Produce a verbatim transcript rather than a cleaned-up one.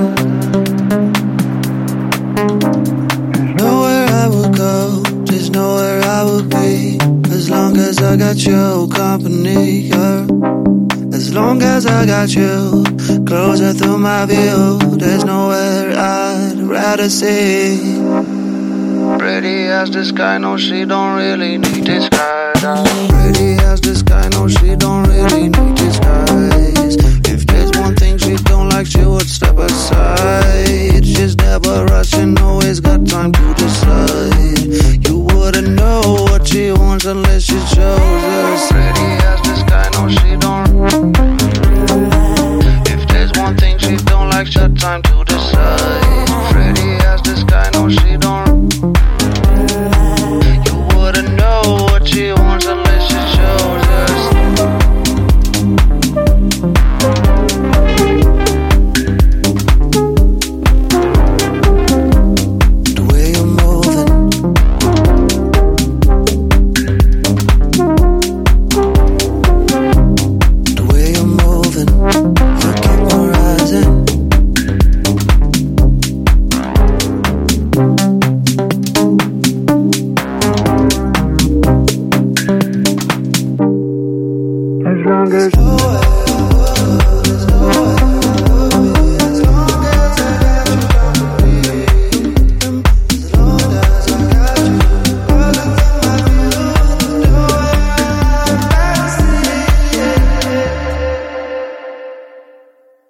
Nowhere I would go, just nowhere I would be, as long as I got your company, girl. As long as I got you closer through my view, there's nowhere I'd rather see. Pretty as the sky, no, she don't really need disguise. Pretty as the sky, no, she don't really need disguise. If there's one thing she don't like, she would step aside. She's never rushing, always got time to decide. You wouldn't know what she wants unless she chose us. Pretty as the sky, no, she don't. If there's one thing she don't like, she got time to decide. Pretty as the sky, no, she don't. You wouldn't know what she wants unless she shows us. The way you're moving, the way you're moving, you keep on rising. As long as